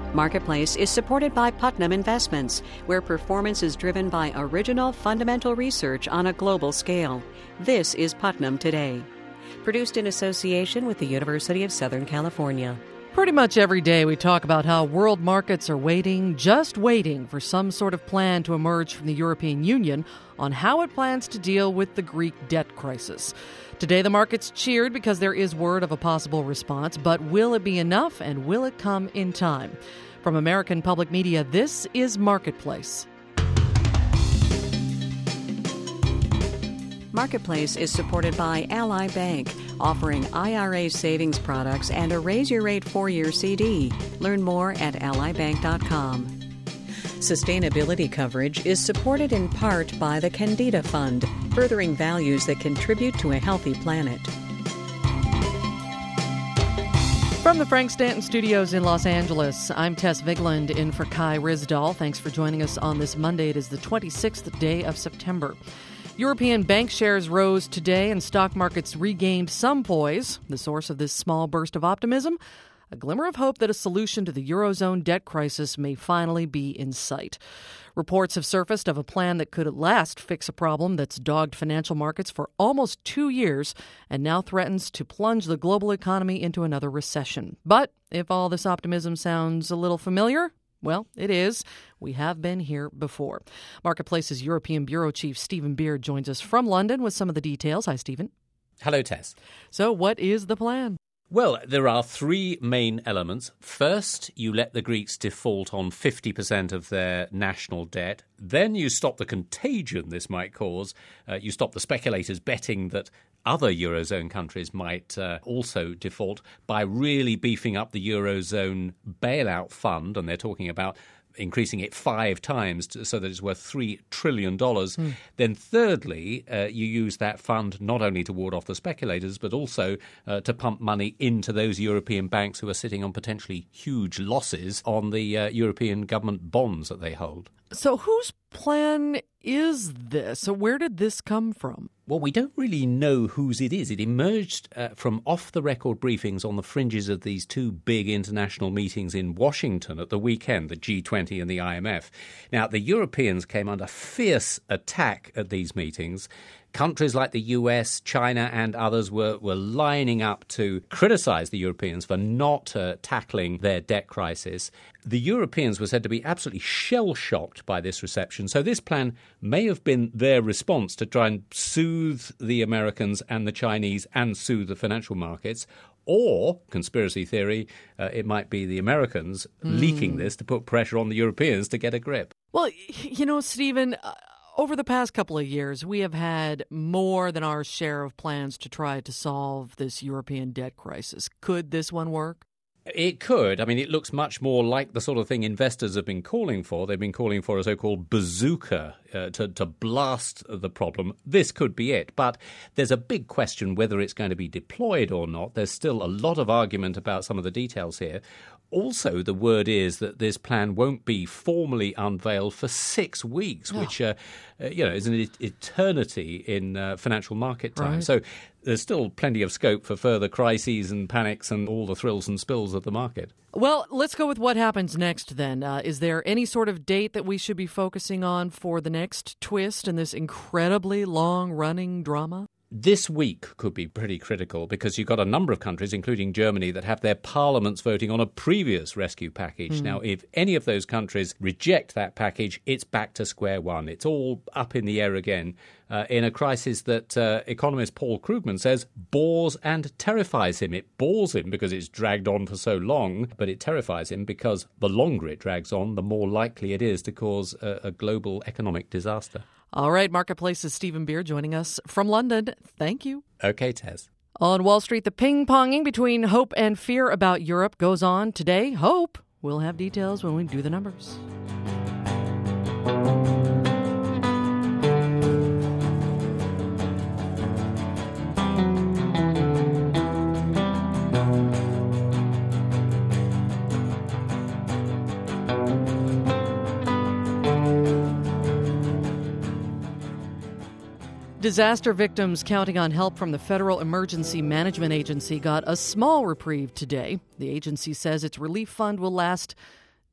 Marketplace is supported by Putnam Investments, where performance is driven by original fundamental research on a global scale. This is Putnam Today. Produced in association with the University of Southern California. Pretty much every day we talk about how world markets are waiting for some sort of plan to emerge from the European Union on how it plans to deal with the Greek debt crisis. Today the markets cheered because there is word of a possible response, but will it be enough and will it come in time? From American Public Media, this is Marketplace. Marketplace is supported by Ally Bank, offering IRA savings products and a Raise Your Rate 4-year CD. Learn more at allybank.com. Sustainability coverage is supported in part by the Candida Fund, furthering values that contribute to a healthy planet. From the Frank Stanton Studios in Los Angeles, I'm Tess Vigland in for Kai Ryssdal. Thanks for joining us on this Monday. It is the 26th day of September. European bank shares rose today and stock markets regained some poise. The source of this small burst of optimism? A glimmer of hope that a solution to the Eurozone debt crisis may finally be in sight. Reports have surfaced of a plan that could at last fix a problem that's dogged financial markets for almost 2 years and now threatens to plunge the global economy into another recession. But if all this optimism sounds a little familiar, well, it is. We have been here before. Marketplace's European Bureau Chief Stephen Beard joins us from London with some of the details. Hi, Stephen. Hello, Tess. So what is the plan? Well, there are three main elements. First, you let the Greeks default on 50% of their national debt. Then you stop the contagion this might cause. You stop the speculators betting that other Eurozone countries might also default by really beefing up the Eurozone bailout fund. And they're talking about increasing it 5 times so that it's worth $3 trillion. Then thirdly, you use that fund not only to ward off the speculators, but also to pump money into those European banks who are sitting on potentially huge losses on the European government bonds that they hold. So whose plan is this? So where did this come from? Well, we don't really know whose it is. It emerged from off-the-record briefings on the fringes of these two big international meetings in Washington at the weekend, the G20 and the IMF. Now, the Europeans came under fierce attack at these meetings. Countries like the US, China and others were lining up to criticize the Europeans for not tackling their debt crisis. The Europeans were said to be absolutely shell-shocked by this reception. So this plan may have been their response to try and soothe the Americans and the Chinese and soothe the financial markets. Or, conspiracy theory, it might be the Americans leaking this to put pressure on the Europeans to get a grip. Well, you know, Stephen, over the past couple of years, we have had more than our share of plans to try to solve this European debt crisis. Could this one work? It could. I mean, it looks much more like the sort of thing investors have been calling for. They've been calling for a so-called bazooka to blast the problem. This could be it. But there's a big question whether it's going to be deployed or not. There's still a lot of argument about some of the details here. Also, the word is that this plan won't be formally unveiled for 6 weeks, which is an eternity in financial market time. Right. So there's still plenty of scope for further crises and panics and all the thrills and spills of the market. Well, let's go with what happens next then. Is there any sort of date that we should be focusing on for the next twist in this incredibly long-running drama? This week could be pretty critical because you've got a number of countries, including Germany, that have their parliaments voting on a previous rescue package. Now, if any of those countries reject that package, it's back to square one. It's all up in the air again in a crisis that economist Paul Krugman says bores and terrifies him. It bores him because it's dragged on for so long, but it terrifies him because the longer it drags on, the more likely it is to cause a global economic disaster. All right, Marketplace's Stephen Beard joining us from London. Thank you. Okay, Tess. On Wall Street, the ping-ponging between hope and fear about Europe goes on today. Hope. We'll have details when we do the numbers. Disaster victims counting on help from the Federal Emergency Management Agency got a small reprieve today. The agency says its relief fund will last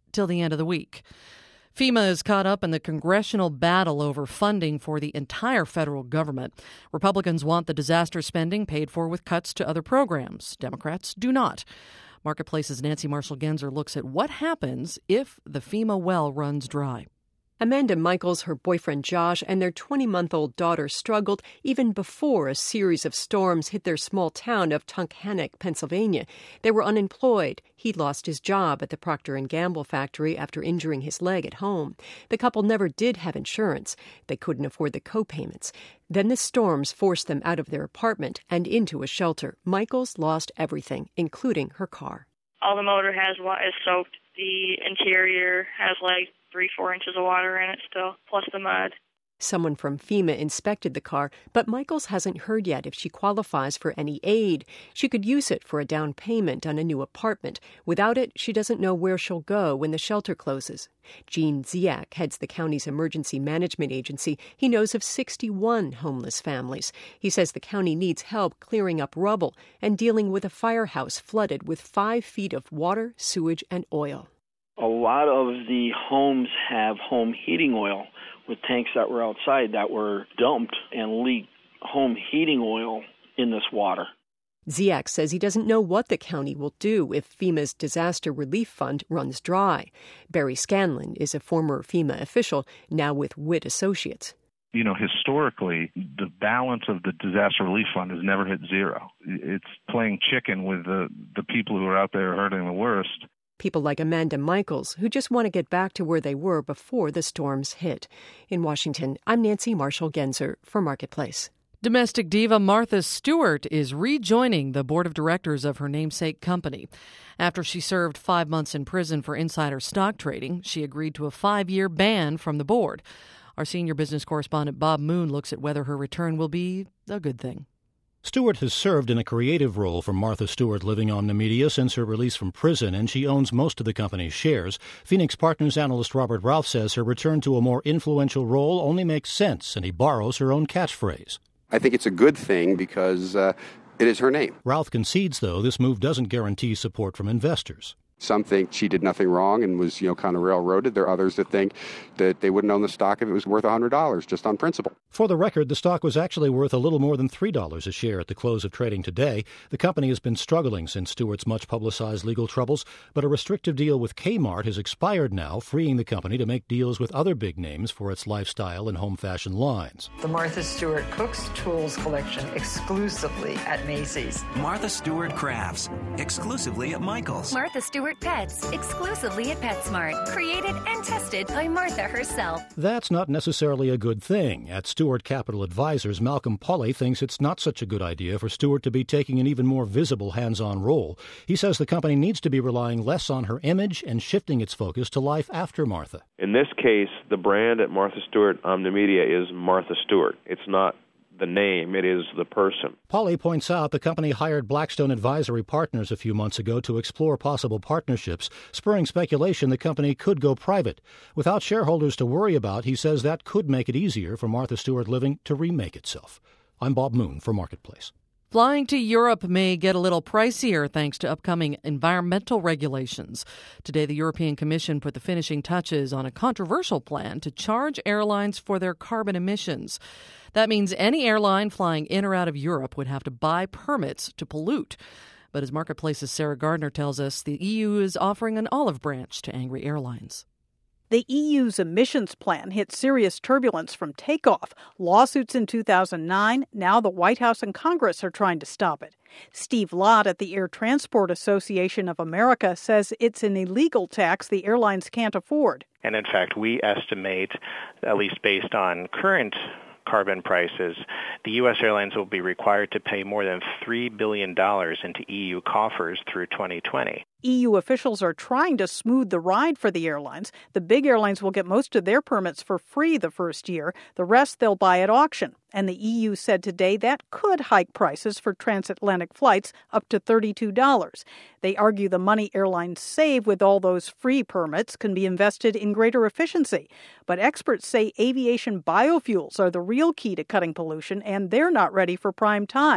till the end of the week. FEMA is caught up in the congressional battle over funding for the entire federal government. Republicans want the disaster spending paid for with cuts to other programs. Democrats do not. Marketplace's Nancy Marshall-Genzer looks at what happens if the FEMA well runs dry. Amanda Michaels, her boyfriend Josh, and their 20-month-old daughter struggled even before a series of storms hit their small town of Tunkhannock, Pennsylvania. They were unemployed. He lost his job at the Procter & Gamble factory after injuring his leg at home. The couple never did have insurance. They couldn't afford the co-payments. Then the storms forced them out of their apartment and into a shelter. Michaels lost everything, including her car. All the motor is soaked. The interior has 3-4 inches of water in it still, plus the mud. Someone from FEMA inspected the car, but Michaels hasn't heard yet if she qualifies for any aid. She could use it for a down payment on a new apartment. Without it, she doesn't know where she'll go when the shelter closes. Gene Ziak heads the county's emergency management agency. He knows of 61 homeless families. He says the county needs help clearing up rubble and dealing with a firehouse flooded with 5 feet of water, sewage, and oil. A lot of the homes have home heating oil with tanks that were outside that were dumped and leaked home heating oil in this water. Ziak says he doesn't know what the county will do if FEMA's disaster relief fund runs dry. Barry Scanlon is a former FEMA official, now with Witt Associates. You know, historically, the balance of the disaster relief fund has never hit zero. It's playing chicken with the people who are out there hurting the worst. People like Amanda Michaels, who just want to get back to where they were before the storms hit. In Washington, I'm Nancy Marshall-Genzer for Marketplace. Domestic diva Martha Stewart is rejoining the board of directors of her namesake company. After she served 5 months in prison for insider stock trading, she agreed to a 5-year ban from the board. Our senior business correspondent Bob Moon looks at whether her return will be a good thing. Stewart has served in a creative role for Martha Stewart Living on the Media since her release from prison, and she owns most of the company's shares. Phoenix Partners analyst Robert Ralph says her return to a more influential role only makes sense, and he borrows her own catchphrase. I think it's a good thing because it is her name. Ralph concedes, though, this move doesn't guarantee support from investors. Some think she did nothing wrong and was, kind of railroaded. There are others that think that they wouldn't own the stock if it was worth $100, just on principle. For the record, the stock was actually worth a little more than $3 a share at the close of trading today. The company has been struggling since Stewart's much-publicized legal troubles, but a restrictive deal with Kmart has expired now, freeing the company to make deals with other big names for its lifestyle and home fashion lines. The Martha Stewart Cooks Tools collection exclusively at Macy's. Martha Stewart Crafts, exclusively at Michael's. Martha Stewart Pets, exclusively at PetSmart. Created and tested by Martha herself. That's not necessarily a good thing. At Stewart Capital Advisors, Malcolm Pauly thinks it's not such a good idea for Stewart to be taking an even more visible hands-on role. He says the company needs to be relying less on her image and shifting its focus to life after Martha. In this case, the brand at Martha Stewart Omnimedia is Martha Stewart. It's not the name, it is the person. Pauly points out the company hired Blackstone Advisory Partners a few months ago to explore possible partnerships, spurring speculation the company could go private. Without shareholders to worry about, he says that could make it easier for Martha Stewart Living to remake itself. I'm Bob Moon for Marketplace. Flying to Europe may get a little pricier thanks to upcoming environmental regulations. Today, the European Commission put the finishing touches on a controversial plan to charge airlines for their carbon emissions. That means any airline flying in or out of Europe would have to buy permits to pollute. But as Marketplace's Sarah Gardner tells us, the EU is offering an olive branch to angry airlines. The EU's emissions plan hit serious turbulence from takeoff. Lawsuits in 2009. Now the White House and Congress are trying to stop it. Steve Lott at the Air Transport Association of America says it's an illegal tax the airlines can't afford. And in fact, we estimate, at least based on current carbon prices, the U.S. airlines will be required to pay more than $3 billion into EU coffers through 2020. EU officials are trying to smooth the ride for the airlines. The big airlines will get most of their permits for free the first year. The rest they'll buy at auction. And the EU said today that could hike prices for transatlantic flights up to $32. They argue the money airlines save with all those free permits can be invested in greater efficiency. But experts say aviation biofuels are the real key to cutting pollution, and they're not ready for prime time.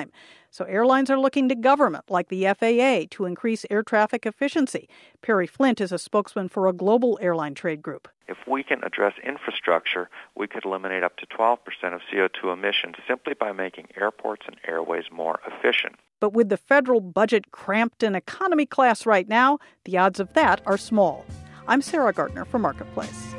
So airlines are looking to government like the FAA to increase air traffic efficiency. Perry Flint is a spokesman for a global airline trade group. If we can address infrastructure, we could eliminate up to 12% of CO2 emissions simply by making airports and airways more efficient. But with the federal budget cramped in economy class right now, the odds of that are small. I'm Sarah Gardner for Marketplace.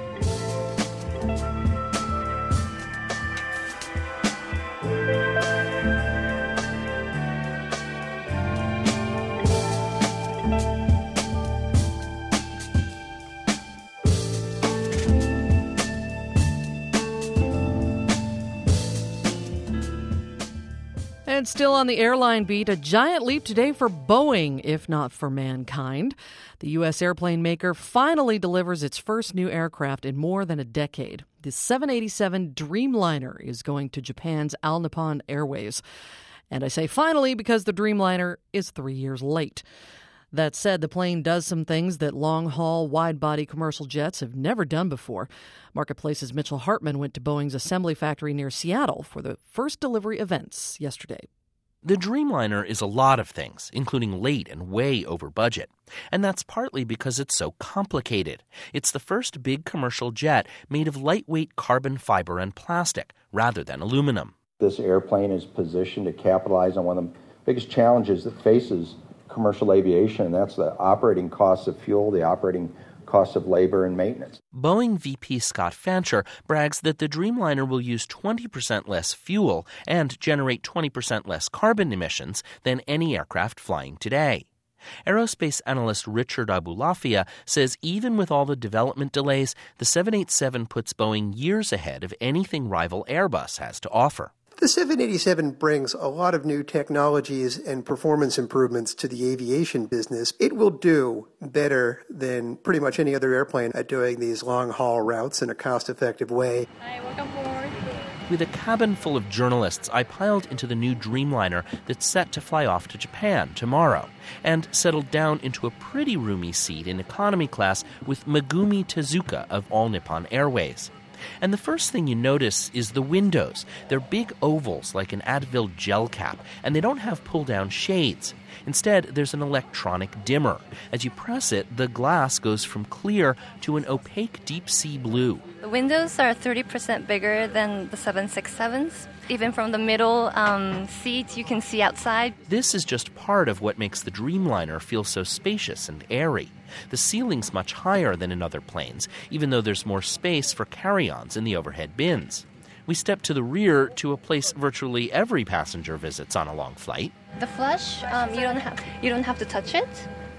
And still on the airline beat, a giant leap today for Boeing, if not for mankind. The U.S. airplane maker finally delivers its first new aircraft in more than a decade. The 787 Dreamliner is going to Japan's All Nippon Airways. And I say finally because the Dreamliner is 3 years late. That said, the plane does some things that long-haul, wide-body commercial jets have never done before. Marketplace's Mitchell Hartman went to Boeing's assembly factory near Seattle for the first delivery events yesterday. The Dreamliner is a lot of things, including late and way over budget. And that's partly because it's so complicated. It's the first big commercial jet made of lightweight carbon fiber and plastic, rather than aluminum. This airplane is positioned to capitalize on one of the biggest challenges that faces commercial aviation, and that's the operating costs of fuel, the operating costs of labor and maintenance. Boeing VP Scott Fancher brags that the Dreamliner will use 20% less fuel and generate 20% less carbon emissions than any aircraft flying today. Aerospace analyst Richard Abulafia says even with all the development delays, the 787 puts Boeing years ahead of anything rival Airbus has to offer. The 787 brings a lot of new technologies and performance improvements to the aviation business. It will do better than pretty much any other airplane at doing these long-haul routes in a cost-effective way. Hi, welcome aboard. With a cabin full of journalists, I piled into the new Dreamliner that's set to fly off to Japan tomorrow and settled down into a pretty roomy seat in economy class with Megumi Tezuka of All Nippon Airways. And the first thing you notice is the windows. They're big ovals like an Advil gel cap, and they don't have pull-down shades. Instead, there's an electronic dimmer. As you press it, the glass goes from clear to an opaque deep-sea blue. The windows are 30% bigger than the 767s. Even from the middle seat, you can see outside. This is just part of what makes the Dreamliner feel so spacious and airy. The ceiling's much higher than in other planes, even though there's more space for carry-ons in the overhead bins. We step to the rear to a place virtually every passenger visits on a long flight. The flush, you don't have to touch it.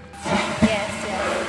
Yes.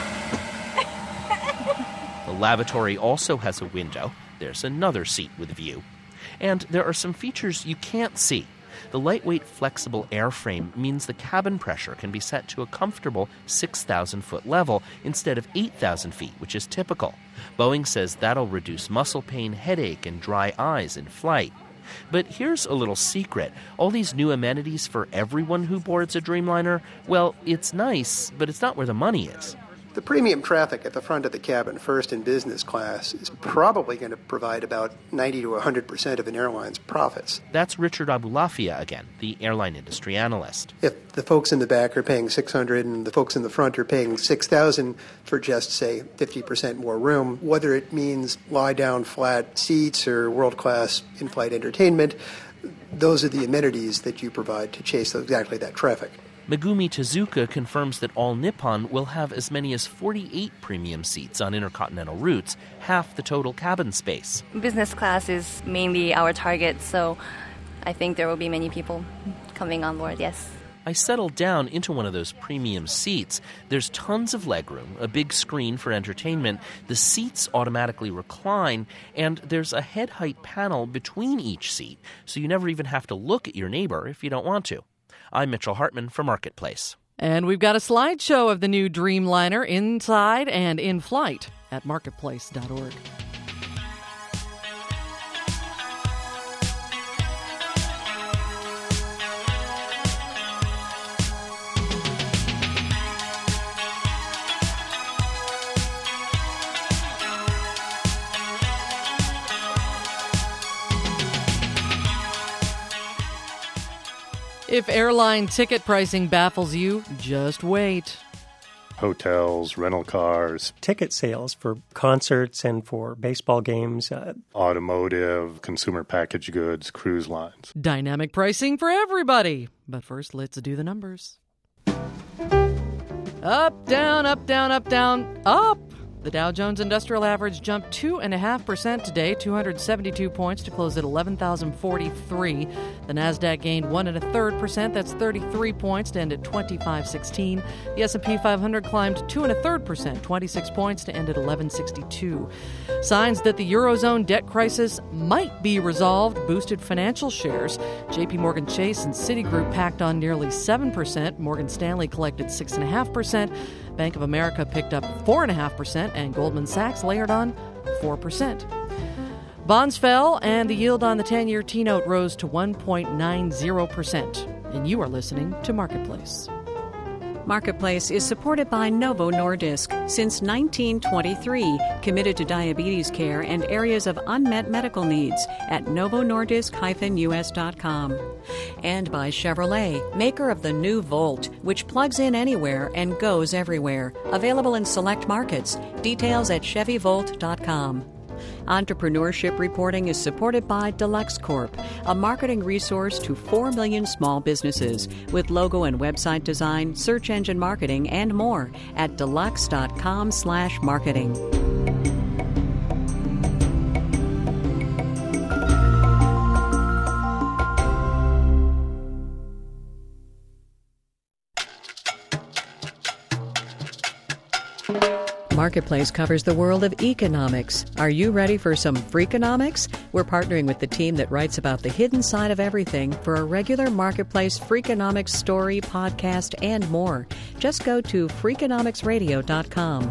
The lavatory also has a window. There's another seat with view. And there are some features you can't see. The lightweight, flexible airframe means the cabin pressure can be set to a comfortable 6,000-foot level instead of 8,000 feet, which is typical. Boeing says that'll reduce muscle pain, headache, and dry eyes in flight. But here's a little secret. All these new amenities for everyone who boards a Dreamliner, well, it's nice, but it's not where the money is. The premium traffic at the front of the cabin, first in business class, is probably going to provide about 90 to 100% of an airline's profits. That's Richard Abulafia again, the airline industry analyst. If the folks in the back are paying $600 and the folks in the front are paying $6,000 for just, say, 50% more room, whether it means lie-down flat seats or world-class in-flight entertainment, those are the amenities that you provide to chase exactly that traffic. Megumi Tezuka confirms that All Nippon will have as many as 48 premium seats on intercontinental routes, half the total cabin space. Business class is mainly our target, so I think there will be many people coming on board, yes. I settled down into one of those premium seats. There's tons of legroom, a big screen for entertainment, the seats automatically recline, and there's a head height panel between each seat, so you never even have to look at your neighbor if you don't want to. I'm Mitchell Hartman for Marketplace. And we've got a slideshow of the new Dreamliner inside and in flight at marketplace.org. If airline ticket pricing baffles you, just wait. Hotels, rental cars, ticket sales for concerts and for baseball games, automotive, consumer packaged goods, cruise lines. Dynamic pricing for everybody. But first, let's do the numbers. Up, down, up, down, up, down, up. The Dow Jones Industrial Average jumped 2.5% today, 272 points to close at 11,043. The Nasdaq gained 1.33%, that's 33 points to end at 2516. The S&P 500 climbed 2.33%, 26 points to end at 1162. Signs that the Eurozone debt crisis might be resolved boosted financial shares. J.P. Morgan Chase and Citigroup packed on nearly 7%. Morgan Stanley collected 6.5%. Bank of America picked up 4.5%, and Goldman Sachs layered on 4%. Bonds fell, and the yield on the 10-year T-note rose to 1.90%. And you are listening to Marketplace. Marketplace is supported by Novo Nordisk since 1923, committed to diabetes care and areas of unmet medical needs at novonordisk-us.com. And by Chevrolet, maker of the new Volt, which plugs in anywhere and goes everywhere. Available in select markets. Details at chevyvolt.com. Entrepreneurship reporting is supported by Deluxe Corp, a marketing resource to 4 million small businesses with logo and website design, search engine marketing, and more at deluxe.com/marketing. Marketplace covers the world of economics. Are you ready for some Freakonomics? We're partnering with the team that writes about the hidden side of everything for a regular Marketplace Freakonomics story, podcast, and more. Just go to Freakonomicsradio.com.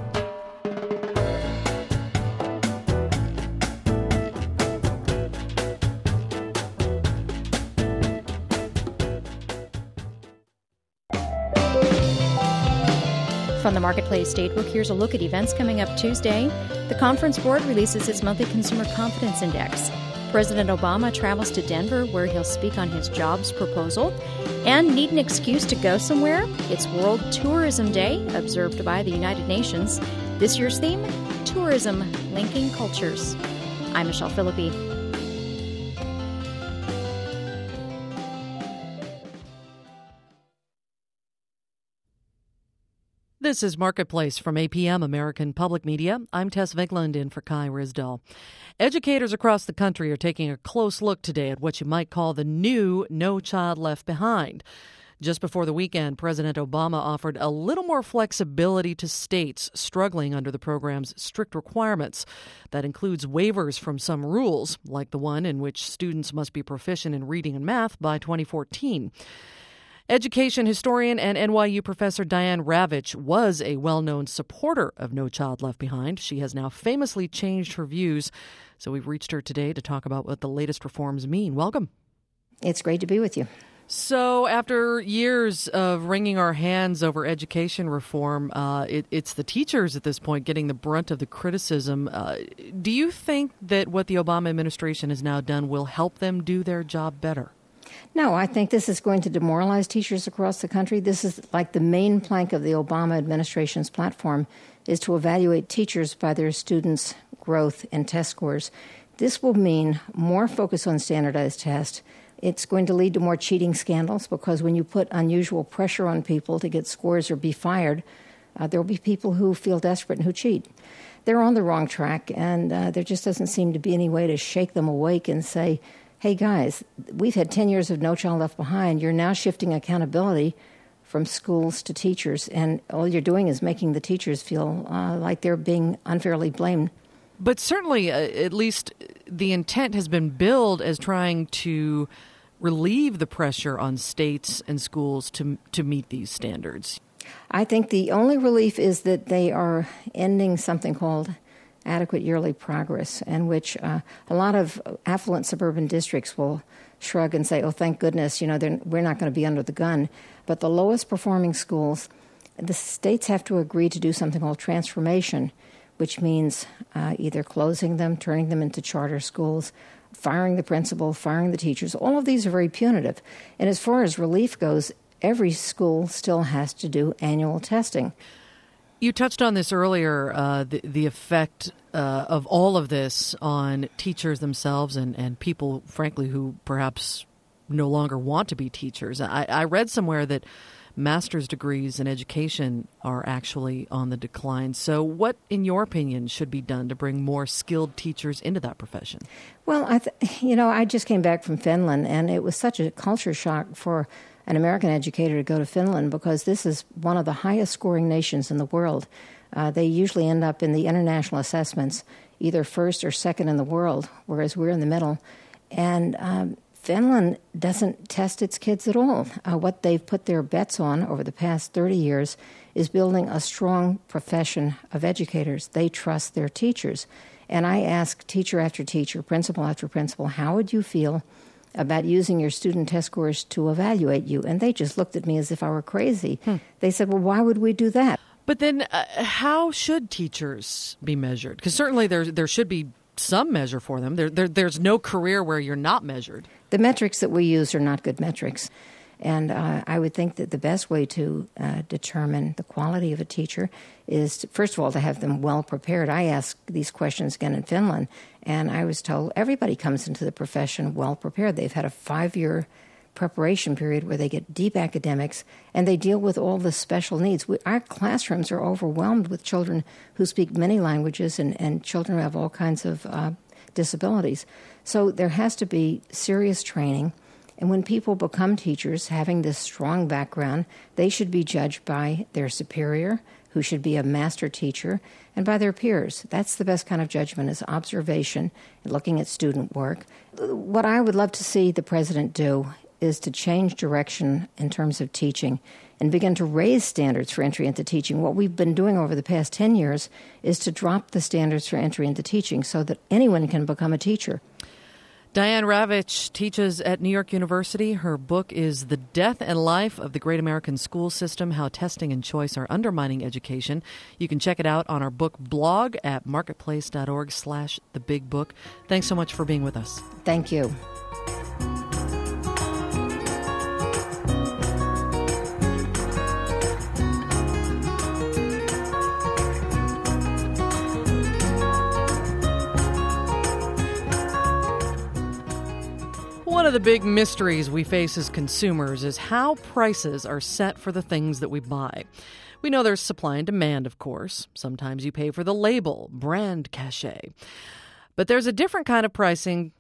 From the Marketplace Statebook, here's a look at events coming up Tuesday. The Conference Board releases its monthly Consumer Confidence Index. President Obama travels to Denver, where he'll speak on his jobs proposal. And need an excuse to go somewhere? It's World Tourism Day, observed by the United Nations. This year's theme, Tourism, Linking Cultures. I'm Michelle Philippi. This is Marketplace from APM, American Public Media. I'm Tess Vigland in for Kai Risdell. Educators across the country are taking a close look today at what you might call the new No Child Left Behind. Just before the weekend, President Obama offered a little more flexibility to states struggling under the program's strict requirements. That includes waivers from some rules, like the one in which students must be proficient in reading and math by 2014. Education historian and NYU professor Diane Ravitch was a well-known supporter of No Child Left Behind. She has now famously changed her views, so we've reached her today to talk about what the latest reforms mean. Welcome. It's great to be with you. So after years of wringing our hands over education reform, it's the teachers at this point getting the brunt of the criticism. Do you think that what the Obama administration has now done will help them do their job better? No, I think this is going to demoralize teachers across the country. This is like the main plank of the Obama administration's platform is to evaluate teachers by their students' growth and test scores. This will mean more focus on standardized tests. It's going to lead to more cheating scandals because when you put unusual pressure on people to get scores or be fired, there will be people who feel desperate and who cheat. They're on the wrong track, and there just doesn't seem to be any way to shake them awake and say, hey, guys, we've had 10 years of No Child Left Behind. You're now shifting accountability from schools to teachers, and all you're doing is making the teachers feel like they're being unfairly blamed. But certainly, at least the intent has been billed as trying to relieve the pressure on states and schools to meet these standards. I think the only relief is that they are ending something called adequate yearly progress, in which a lot of affluent suburban districts will shrug and say, oh, thank goodness, we're not going to be under the gun. But the lowest performing schools, the states have to agree to do something called transformation, which means either closing them, turning them into charter schools, firing the principal, firing the teachers. All of these are very punitive. And as far as relief goes, every school still has to do annual testing. You touched on this earlier, the effect of all of this on teachers themselves and people, frankly, who perhaps no longer want to be teachers. I read somewhere that master's degrees in education are actually on the decline. So what, in your opinion, should be done to bring more skilled teachers into that profession? Well, I just came back from Finland, and it was such a culture shock for an American educator to go to Finland because this is one of the highest scoring nations in the world. They usually end up in the international assessments either first or second in the world, whereas we're in the middle. And Finland doesn't test its kids at all. What they've put their bets on over the past 30 years is building a strong profession of educators. They trust their teachers. And I ask teacher after teacher, principal after principal, how would you feel about using your student test scores to evaluate you? And they just looked at me as if I were crazy. They said, well, why would we do that? But then how should teachers be measured? Because certainly there should be some measure for them. There's no career where you're not measured. The metrics that we use are not good metrics. And I would think that the best way to determine the quality of a teacher is, first of all, to have them well prepared. I asked these questions again in Finland, and I was told everybody comes into the profession well prepared. They've had a 5-year preparation period where they get deep academics, and they deal with all the special needs. Our classrooms are overwhelmed with children who speak many languages and children who have all kinds of disabilities. So there has to be serious training. And when people become teachers, having this strong background, they should be judged by their superior, who should be a master teacher, and by their peers. That's the best kind of judgment, is observation and looking at student work. What I would love to see the president do is to change direction in terms of teaching and begin to raise standards for entry into teaching. What we've been doing over the past 10 years is to drop the standards for entry into teaching so that anyone can become a teacher. Diane Ravitch teaches at New York University. Her book is The Death and Life of the Great American School System, How Testing and Choice Are Undermining Education. You can check it out on our book blog at marketplace.org/thebigbook. Thanks so much for being with us. Thank you. One of the big mysteries we face as consumers is how prices are set for the things that we buy. We know there's supply and demand, of course. Sometimes you pay for the label, brand cachet. But there's a different kind of pricing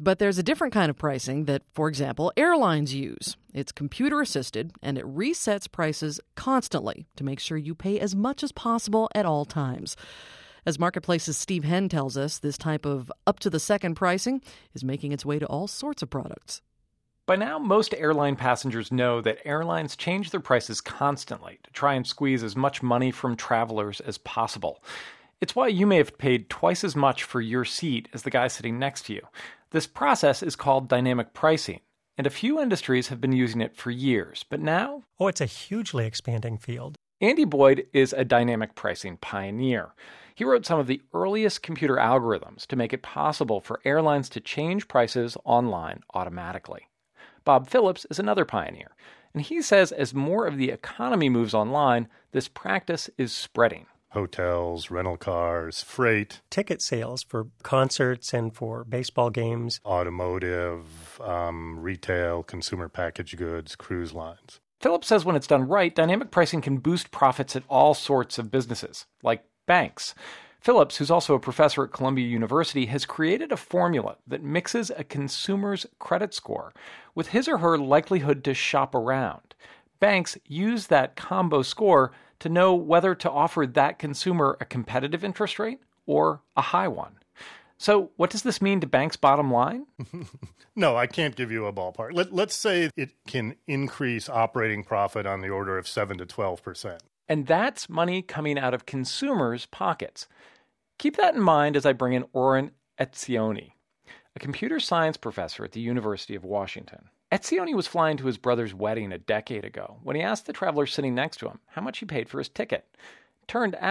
that, for example, airlines use. It's computer-assisted, and it resets prices constantly to make sure you pay as much as possible at all times. As Marketplace's Steve Henn tells us, this type of up-to-the-second pricing is making its way to all sorts of products. By now, most airline passengers know that airlines change their prices constantly to try and squeeze as much money from travelers as possible. It's why you may have paid twice as much for your seat as the guy sitting next to you. This process is called dynamic pricing, and a few industries have been using it for years. But now... it's a hugely expanding field. Andy Boyd is a dynamic pricing pioneer. He wrote some of the earliest computer algorithms to make it possible for airlines to change prices online automatically. Bob Phillips is another pioneer, and he says as more of the economy moves online, this practice is spreading. Hotels, rental cars, freight. Ticket sales for concerts and for baseball games. Automotive, retail, consumer packaged goods, cruise lines. Phillips says when it's done right, dynamic pricing can boost profits at all sorts of businesses, like banks. Phillips, who's also a professor at Columbia University, has created a formula that mixes a consumer's credit score with his or her likelihood to shop around. Banks use that combo score to know whether to offer that consumer a competitive interest rate or a high one. So what does this mean to banks' bottom line? No, I can't give you a ballpark. Let's say it can increase operating profit on the order of 7 to 12%. And that's money coming out of consumers' pockets. Keep that in mind as I bring in Oren Etzioni, a computer science professor at the University of Washington. Etzioni was flying to his brother's wedding a decade ago when he asked the traveler sitting next to him how much he paid for his ticket. Turned out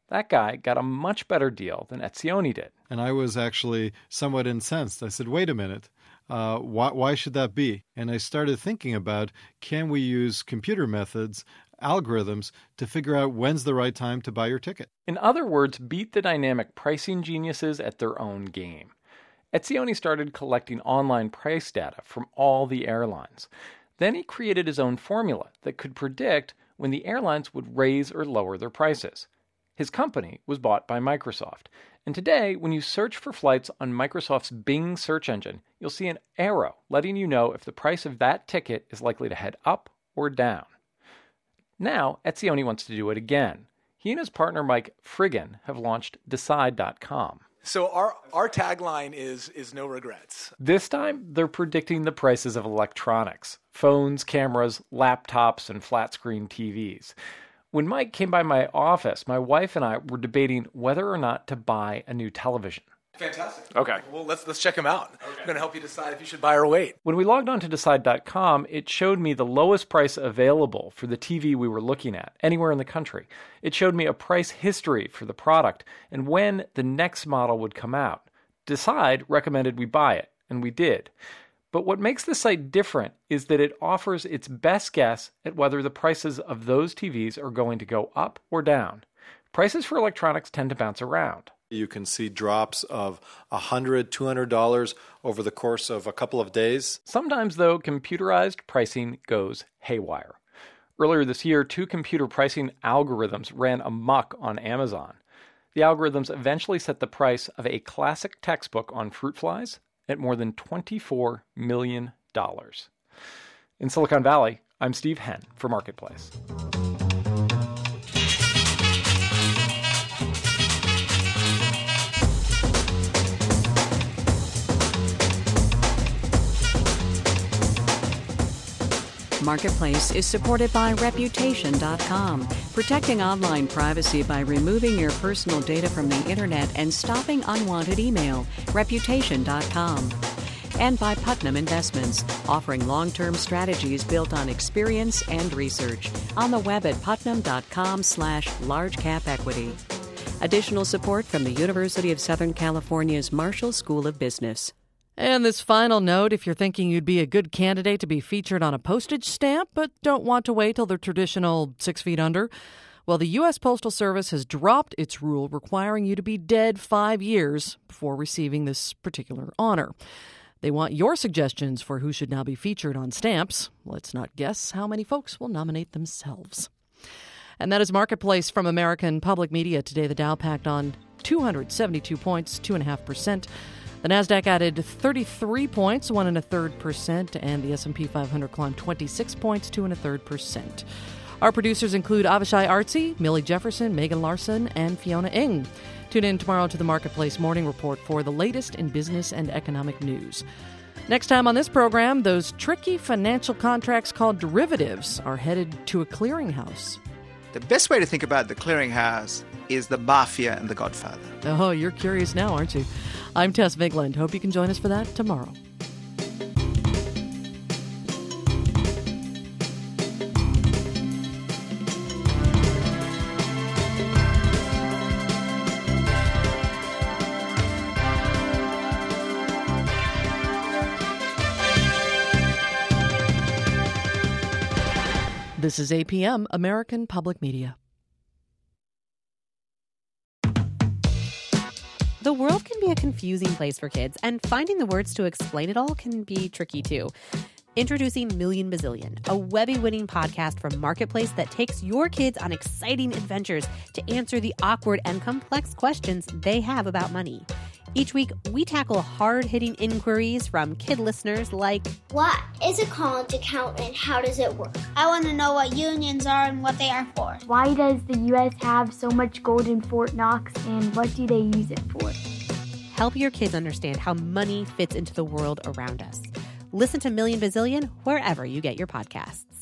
That guy got a much better deal than Etzioni did. And I was actually somewhat incensed. I said, wait a minute. Why should that be? And I started thinking about, can we use computer methods, algorithms, to figure out when's the right time to buy your ticket? In other words, beat the dynamic pricing geniuses at their own game. Etzioni started collecting online price data from all the airlines. Then he created his own formula that could predict when the airlines would raise or lower their prices. His company was bought by Microsoft. And today, when you search for flights on Microsoft's Bing search engine, you'll see an arrow letting you know if the price of that ticket is likely to head up or down. Now, Etzioni wants to do it again. He and his partner Mike Friggin have launched Decide.com. So our tagline is no regrets. This time, they're predicting the prices of electronics, phones, cameras, laptops, and flat-screen TVs. When Mike came by my office, my wife and I were debating whether or not to buy a new television. Fantastic. Okay. Well, let's check them out. Okay. I'm going to help you decide if you should buy or wait. When we logged on to Decide.com, it showed me the lowest price available for the TV we were looking at, anywhere in the country. It showed me a price history for the product and when the next model would come out. Decide recommended we buy it, and we did. But what makes the site different is that it offers its best guess at whether the prices of those TVs are going to go up or down. Prices for electronics tend to bounce around. You can see drops of $100, $200 over the course of a couple of days. Sometimes, though, computerized pricing goes haywire. Earlier this year, 2 computer pricing algorithms ran amok on Amazon. The algorithms eventually set the price of a classic textbook on fruit flies at more than $24 million. In Silicon Valley, I'm Steve Henn for Marketplace. Marketplace is supported by Reputation.com, protecting online privacy by removing your personal data from the internet and stopping unwanted email. Reputation.com. And by Putnam Investments, offering long-term strategies built on experience and research. On the web at putnam.com/largecapequity. Additional support from the University of Southern California's Marshall School of Business. And this final note, if you're thinking you'd be a good candidate to be featured on a postage stamp but don't want to wait till the traditional 6 feet under, well, the U.S. Postal Service has dropped its rule requiring you to be dead 5 years before receiving this particular honor. They want your suggestions for who should now be featured on stamps. Let's not guess how many folks will nominate themselves. And that is Marketplace from American Public Media. Today, the Dow packed on 272 points, 2.5%. The Nasdaq added 33 points, 1.33%, and the S&P 500 climbed 26 points, 2.33%. Our producers include Avishai Artsy, Millie Jefferson, Megan Larson, and Fiona Ng. Tune in tomorrow to the Marketplace Morning Report for the latest in business and economic news. Next time on this program, those tricky financial contracts called derivatives are headed to a clearinghouse. The best way to think about the clearinghouse is the mafia and the Godfather. Oh, you're curious now, aren't you? I'm Tess Vigland. Hope you can join us for that tomorrow. This is APM, American Public Media. The world can be a confusing place for kids, and finding the words to explain it all can be tricky too. Introducing Million Bazillion, a Webby-winning podcast from Marketplace that takes your kids on exciting adventures to answer the awkward and complex questions they have about money. Each week, we tackle hard-hitting inquiries from kid listeners like, what is a college account and how does it work? I want to know what unions are and what they are for. Why does the U.S. have so much gold in Fort Knox and what do they use it for? Help your kids understand how money fits into the world around us. Listen to Million Bazillion wherever you get your podcasts.